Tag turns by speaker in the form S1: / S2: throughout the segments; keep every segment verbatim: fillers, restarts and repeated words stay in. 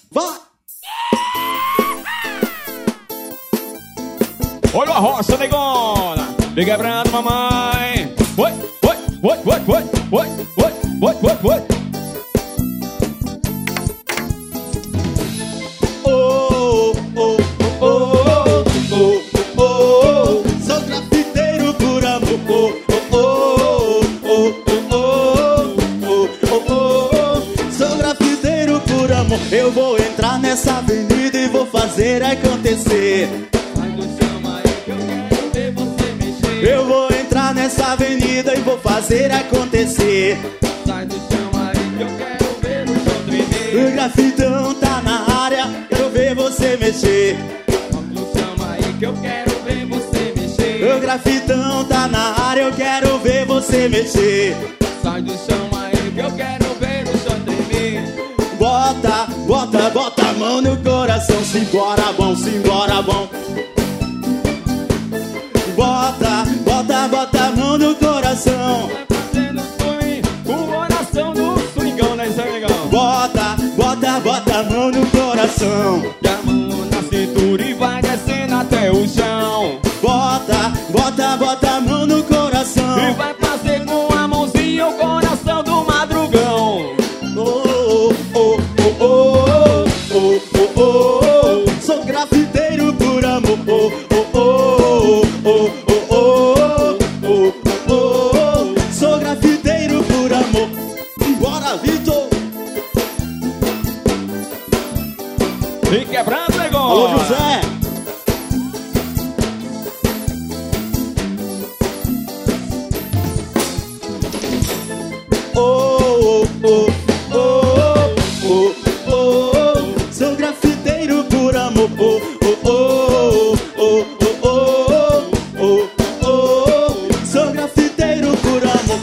S1: Vai!
S2: Olha a roça, negona. Me quebrando, mamãe. Oi, oi, oi, oi, oi, oi, oi, oi, oi, oi.
S1: Oh, oh, oh, oh, oh, oh, oh. Sou grafiteiro por amor. Oh, oh, oh, oh, oh, oh, oh, oh. Sou grafiteiro por amor. Eu vou entrar nessa avenida e vou fazer acontecer. Eu vou entrar nessa avenida e vou fazer acontecer.
S2: Sai do chão aí que eu quero ver o chão tremer.
S1: O grafitão tá na área, quero ver você mexer.
S2: Sai do chão aí que eu quero ver você mexer.
S1: O grafitão tá na área, eu quero ver você mexer.
S2: Sai do chão aí que eu quero ver o chão tremer.
S1: Bota, bota, bota a mão no coração. Simbora bom, simbora bom. Bota, bota, bota a mão no coração.
S2: Vai fazendo swing, o coração do swingão, né, seu negão?
S1: Bota, bota, bota a mão no coração.
S2: E a mão na cintura e vai descendo até o chão.
S1: Bota, bota, bota a mão no coração.
S2: E vai fazer com a mãozinha o coração do madrugão.
S1: Oh, oh, oh, oh, oh, oh, oh, oh. Sou grafiteiro por amor. Oh, oh, oh, oh, oh, oh, oh, oh, oh. Sou grafiteiro por amor. Bora, Vitor!
S2: E quebrando, negão.
S1: Alô, José! Oh, oh, oh, oh, oh, oh, oh. Sou grafiteiro por amor. Oh, oh, oh, oh, oh, oh, oh, oh, oh. Sou grafiteiro por amor.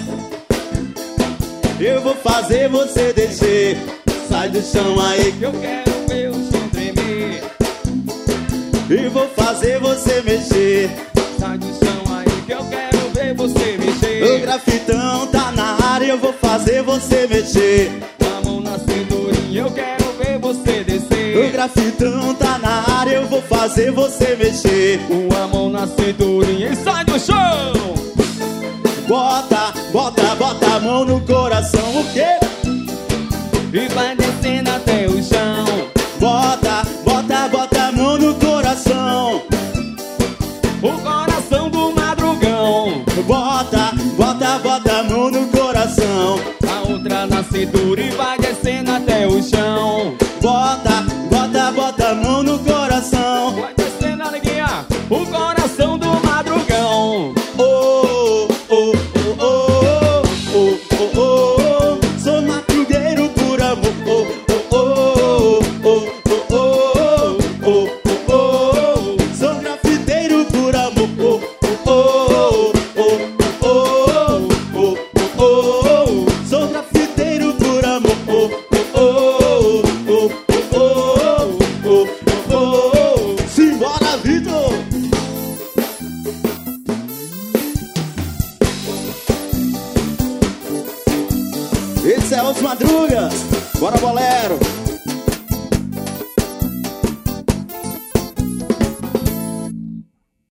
S1: Eu vou fazer você descer. Sai do chão aí
S2: Eu quero ver o chão tremer.
S1: e vou fazer você mexer.
S2: Sai do chão aí que eu quero ver você
S1: O
S2: mexer.
S1: grafitão tá na área, eu vou fazer você mexer.
S2: Com a mão na cinturinha eu quero ver você
S1: O
S2: descer.
S1: grafitão tá na área, eu vou fazer você mexer.
S2: Com a mão na cinturinha e sai do chão.
S1: Bota, bota, bota a mão no coração. O quê?
S2: E vai descendo até o chão.
S1: Bota, bota, bota a mão no coração.
S2: O coração do madrugão.
S1: Bota, bota, bota a mão no coração.
S2: A outra na cintura e vai descendo até o chão.
S1: Bota, bota, bota a mão no coração.
S2: Vai descendo, alegria. O coração do madrugão.
S1: Oh, oh, oh, oh, oh, oh, oh, oh. Sou madrugueiro por amor. Oh, oh, oh, oh, oh, oh, oh, oh, oh. Sou grafiteiro por amor. Oh, oh, oh, oh, oh, oh, oh, oh. Sou grafiteiro por amor. Oh, oh, oh, oh, oh, oh, oh, oh. Simbora, Vitor! Esse é Os Madrugas. Bora, bolero.